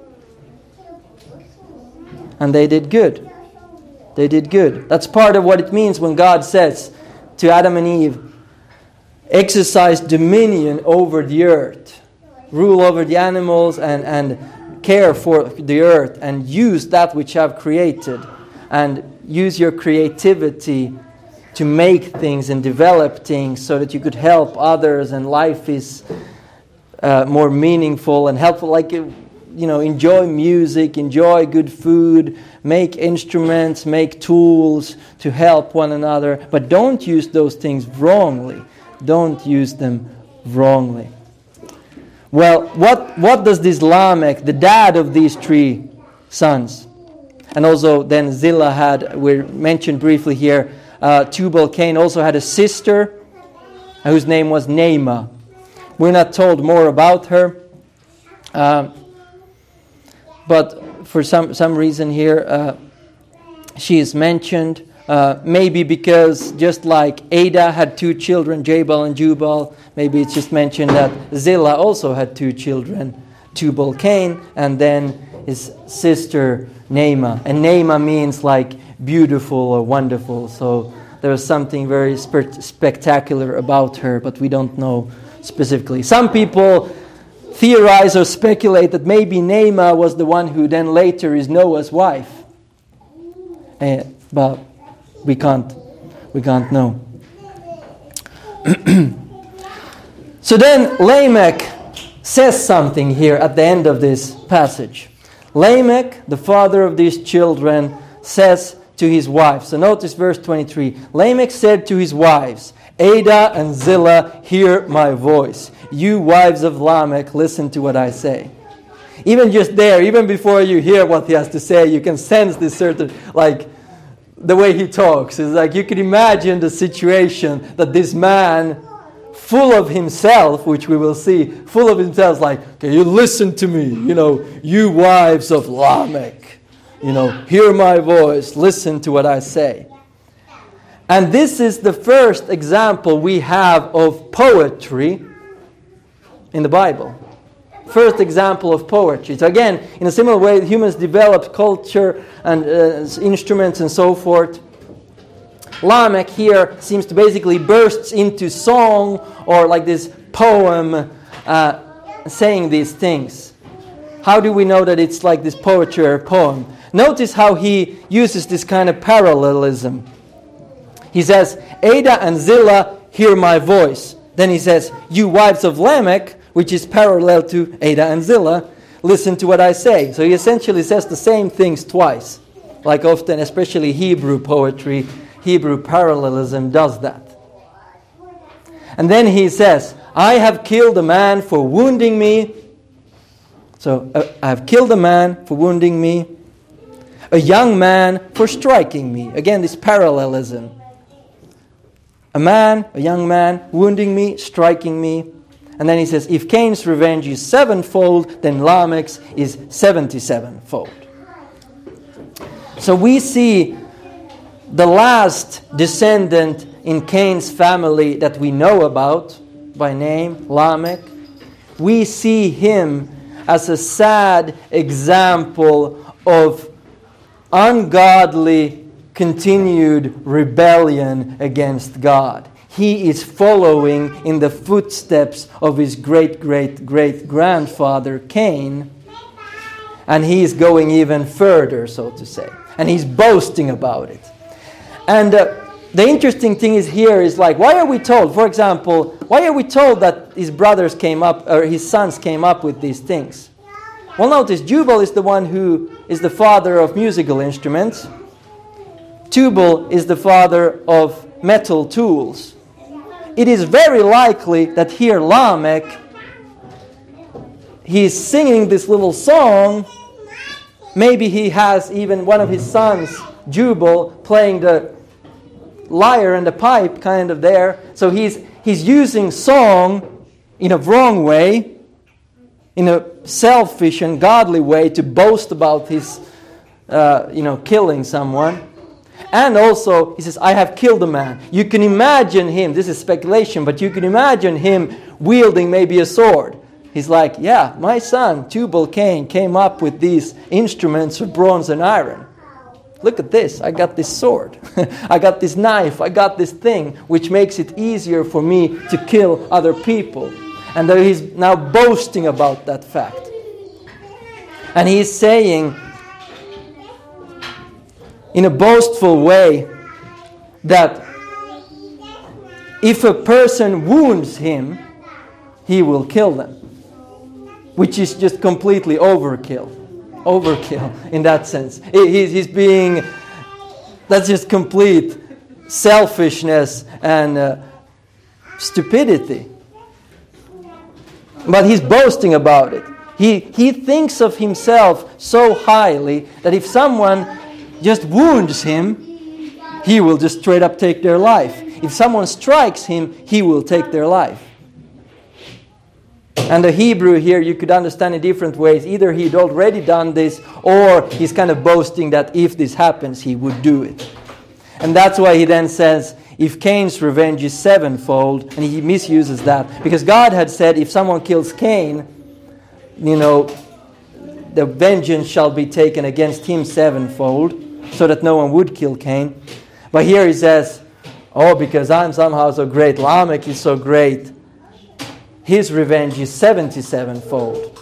A: And they did good. They did good. That's part of what it means when God says to Adam and Eve, exercise dominion over the earth, rule over the animals and care for the earth, and use that which I have created, and use your creativity to make things and develop things so that you could help others, and life is more meaningful and helpful. Enjoy music, enjoy good food, make instruments, make tools to help one another. But don't use those things wrongly. Don't use them wrongly. Well, what does this Lamech, the dad of these three sons, and also then Zillah had, we mentioned briefly here, Tubal-Cain also had a sister whose name was Naamah. We're not told more about her. But for some reason here, she is mentioned. Maybe because just like Ada had two children, Jabal and Jubal, maybe it's just mentioned that Zillah also had two children, Tubal-Cain, and then his sister Naamah. And Naamah means like beautiful or wonderful. So there was something very spectacular about her, but we don't know specifically. Some people theorize or speculate that maybe Naamah was the one who then later is Noah's wife. But we can't know. So then Lamech says something here at the end of this passage. Lamech, the father of these children, says to his wives. So notice verse 23. Lamech said to his wives, Ada and Zillah, hear my voice. You wives of Lamech, listen to what I say. Even just there, even before you hear what he has to say, you can sense this certain, the way he talks. It's like you could imagine the situation that this man, full of himself, which we will see, full of himself, okay, you listen to me, you wives of Lamech, hear my voice, listen to what I say. And this is the first example we have of poetry in the Bible. First example of poetry. So again, in a similar way, humans developed culture and instruments and so forth. Lamech here seems to basically burst into song or like this poem saying these things. How do we know that it's like this poetry or poem? Notice how he uses this kind of parallelism. He says, Ada and Zillah, hear my voice. Then he says, you wives of Lamech, which is parallel to Ada and Zillah, listen to what I say. So he essentially says the same things twice. Like often, especially Hebrew poetry, Hebrew parallelism does that. And then he says, I have killed a man for wounding me. So I have killed a man for wounding me, a young man for striking me. Again, this parallelism. A young man, wounding me, striking me. And then he says, if Cain's revenge is sevenfold, then Lamech's is 77-fold. So we see the last descendant in Cain's family that we know about by name, Lamech. We see him as a sad example of ungodly continued rebellion against God. He is following in the footsteps of his great-great-great-grandfather Cain, and he is going even further, so to say. And he's boasting about it. And the interesting thing is here is like, why are we told, for example, why are we told that his brothers came up, or his sons came up with these things? Well, notice, Jubal is the one who is the father of musical instruments. Tubal is the father of metal tools. It is very likely that here Lamech, he's singing this little song. Maybe he has even one of his sons, Jubal, playing the lyre and the pipe kind of there. So he's using song in a wrong way, in a selfish and godly way to boast about his, killing someone. And also, he says, I have killed a man. You can imagine him, this is speculation, but you can imagine him wielding maybe a sword. He's like, yeah, my son, Tubal Cain, came up with these instruments of bronze and iron. Look at this, I got this sword. I got this knife, I got this thing, which makes it easier for me to kill other people. And he's now boasting about that fact. And he's saying, in a boastful way, that if a person wounds him, he will kill them. Which is just completely overkill. Overkill in that sense. He's being, that's just complete selfishness and stupidity. But he's boasting about it. He thinks of himself so highly that if someone just wounds him, he will just straight up take their life. If someone strikes him, he will take their life. And the Hebrew here, you could understand in different ways. Either he'd already done this, or he's kind of boasting that if this happens, he would do it. And that's why he then says, if Cain's revenge is sevenfold, and he misuses that, because God had said if someone kills Cain, the vengeance shall be taken against him sevenfold, so that no one would kill Cain. But here he says, because I'm somehow so great, Lamech is so great, his revenge is 77-fold.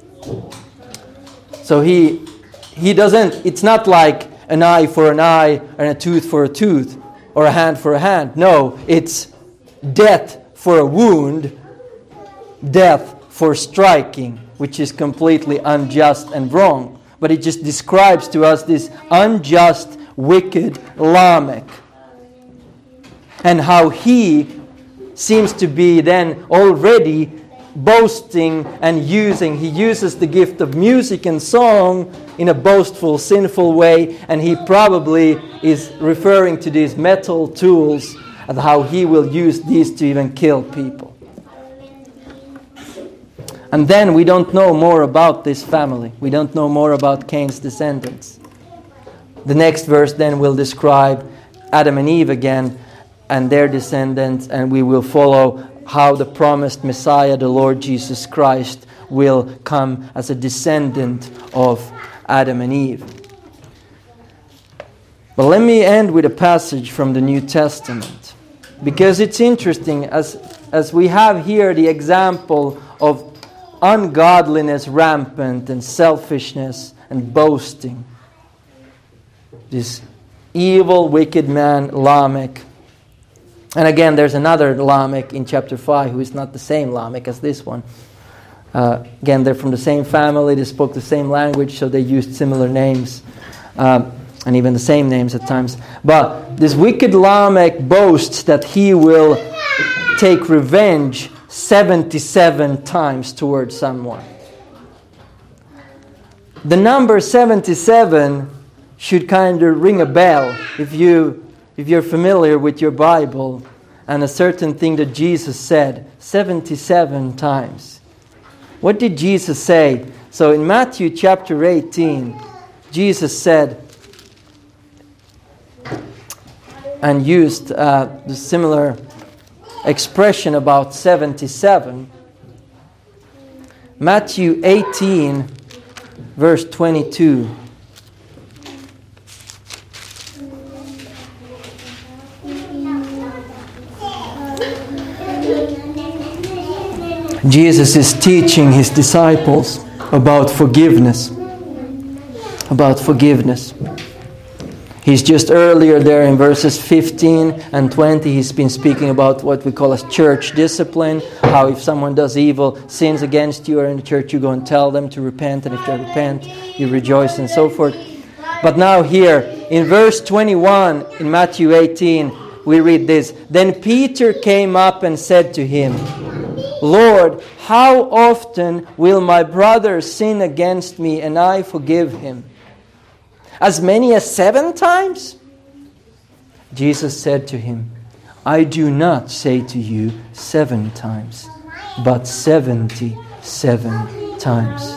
A: So he doesn't, it's not like an eye for an eye and a tooth for a tooth or a hand for a hand. No, it's death for a wound, death for striking, which is completely unjust and wrong. But it just describes to us this unjust, wicked Lamech. And how he seems to be then already boasting and he uses the gift of music and song in a boastful, sinful way, and he probably is referring to these metal tools and how he will use these to even kill people. And then we don't know more about this family. We don't know more about Cain's descendants. The next verse then will describe Adam and Eve again and their descendants, and we will follow how the promised Messiah, the Lord Jesus Christ, will come as a descendant of Adam and Eve. But let me end with a passage from the New Testament, because it's interesting as we have here the example of ungodliness rampant and selfishness and boasting. This evil, wicked man, Lamech. And again, there's another Lamech in chapter 5 who is not the same Lamech as this one. Again, they're from the same family, they spoke the same language, so they used similar names, and even the same names at times. But this wicked Lamech boasts that he will take revenge 77 times towards someone. The number 77 should kind of ring a bell if you're familiar with your Bible and a certain thing that Jesus said 77 times. What did Jesus say? So in Matthew chapter 18, Jesus said and used the similar expression about 77. Matthew 18, verse 22. Jesus is teaching his disciples about forgiveness. About forgiveness. He's just earlier there in verses 15 and 20, he's been speaking about what we call as church discipline. How if someone does evil, sins against you or in the church, you go and tell them to repent. And if they repent, you rejoice and so forth. But now here, in verse 21 in Matthew 18, we read this. Then Peter came up and said to him, Lord, how often will my brother sin against me and I forgive him? As many as 7 times? Jesus said to him, I do not say to you 7 times, but 77 times.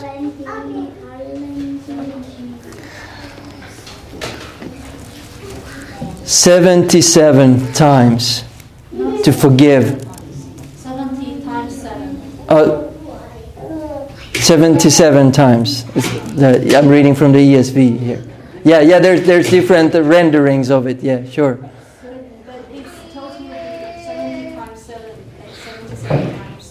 A: 77 times to forgive.
B: 70 times 7.
A: 77 times. I'm reading from the ESV here. Yeah, there's different renderings of it. Yeah, sure.
B: But it's totally 70 times 7, like 77 times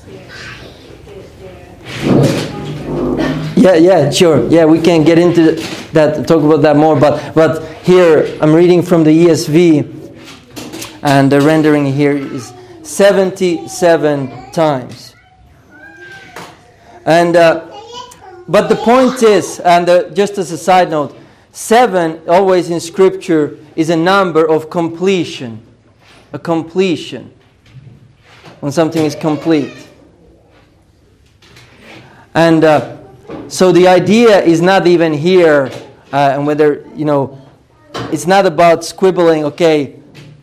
B: there.
A: Yeah, sure. Yeah, we can get into that, talk about that more. But here, I'm reading from the ESV, and the rendering here is 77 times. And but the point is, and just as a side note, 7 always in Scripture is a number of completion. A completion. When something is complete. And so the idea is not even here, and whether, it's not about squibbling, okay,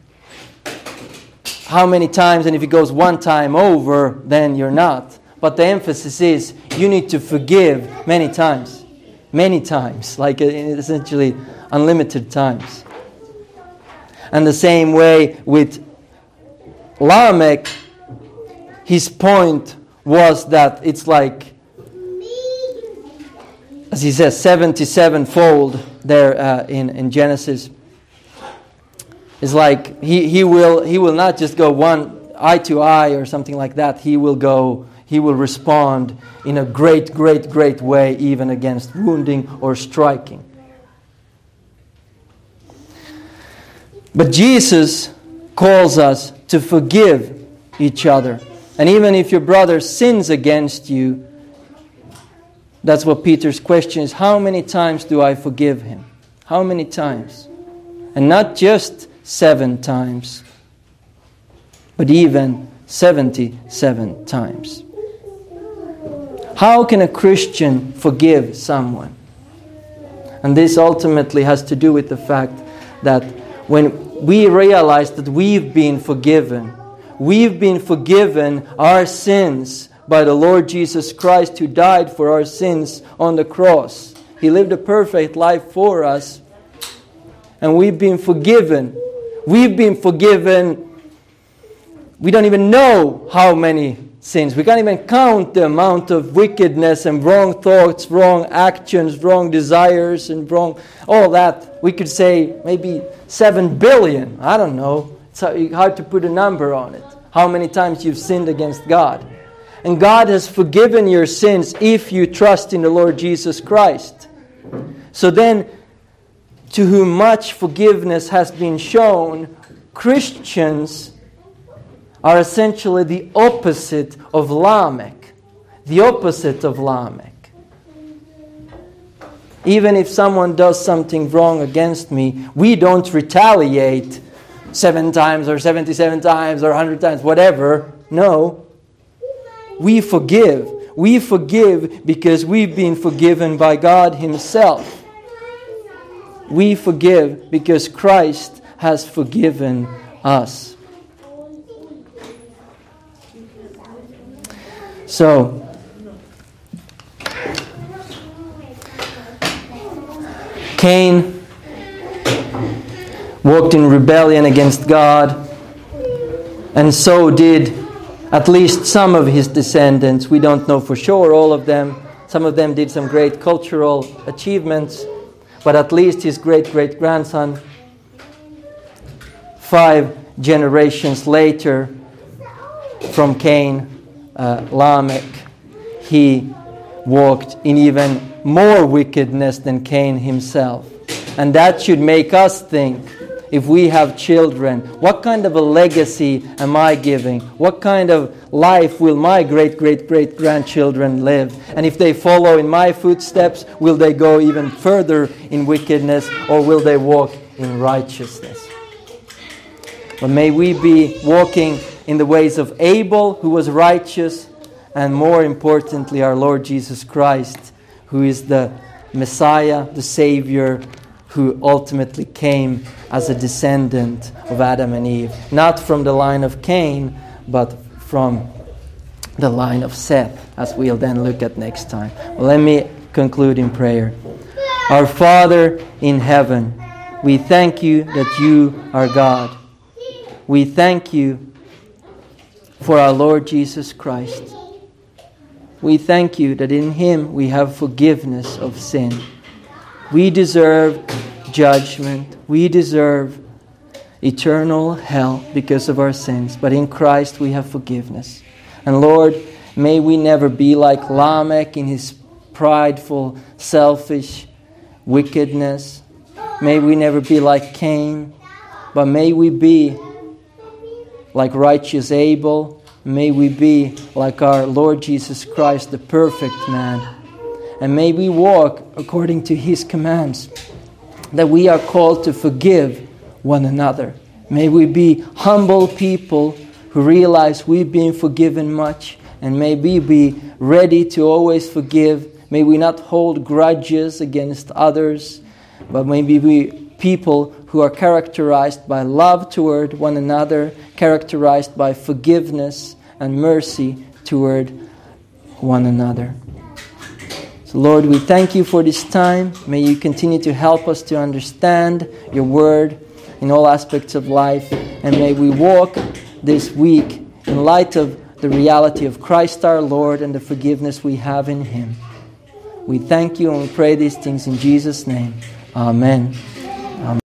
A: how many times, and if it goes 1 time over, then you're not. But the emphasis is, you need to forgive many times. Many times, like essentially unlimited times. And the same way with Lamech, his point was that it's like, as he says, 77-fold there in Genesis. It's like he will not just go one eye to eye or something like that. He will respond in a great way, even against wounding or striking. But Jesus calls us to forgive each other. And even if your brother sins against you, that's what Peter's question is. How many times do I forgive him? How many times? And not just 7 times, but even 77 times. How can a Christian forgive someone? And this ultimately has to do with the fact that when we realize that we've been forgiven our sins by the Lord Jesus Christ, who died for our sins on the cross. He lived a perfect life for us, and we've been forgiven. We've been forgiven. We don't even know how many sins. We can't even count the amount of wickedness and wrong thoughts, wrong actions, wrong desires, and wrong, all that. We could say maybe 7 billion. I don't know. It's hard to put a number on it. How many times you've sinned against God. And God has forgiven your sins if you trust in the Lord Jesus Christ. So then, to whom much forgiveness has been shown, Christians are essentially the opposite of Lamech. The opposite of Lamech. Even if someone does something wrong against me, we don't retaliate 7 times or 77 times or 100 times, whatever. No. We forgive. We forgive because we've been forgiven by God Himself. We forgive because Christ has forgiven us. So, Cain walked in rebellion against God, and so did at least some of his descendants. We don't know for sure all of them. Some of them did some great cultural achievements, but at least his great-great-grandson, 5 generations later from Cain, Lamech, he walked in even more wickedness than Cain himself. And that should make us think, if we have children, what kind of a legacy am I giving? What kind of life will my great-great-great-grandchildren live? And if they follow in my footsteps, will they go even further in wickedness, or will they walk in righteousness? But may we be walking in the ways of Abel, who was righteous, and more importantly, our Lord Jesus Christ, who is the Messiah, the Savior, who ultimately came as a descendant of Adam and Eve. Not from the line of Cain, but from the line of Seth, as we'll then look at next time. Well, let me conclude in prayer. Our Father in heaven, we thank you that you are God. We thank you for our Lord Jesus Christ. We thank you that in Him we have forgiveness of sin. We deserve judgment. We deserve eternal hell because of our sins. But in Christ we have forgiveness. And Lord, may we never be like Lamech in his prideful, selfish wickedness. May we never be like Cain. But may we be like righteous Abel. May we be like our Lord Jesus Christ, the perfect man. And may we walk according to His commands, that we are called to forgive one another. May we be humble people who realize we've been forgiven much, and may we be ready to always forgive. May we not hold grudges against others, but may we be people who are characterized by love toward one another, characterized by forgiveness and mercy toward one another. So Lord, we thank you for this time. May you continue to help us to understand your word in all aspects of life. And may we walk this week in light of the reality of Christ our Lord and the forgiveness we have in Him. We thank you and we pray these things in Jesus' name. Amen.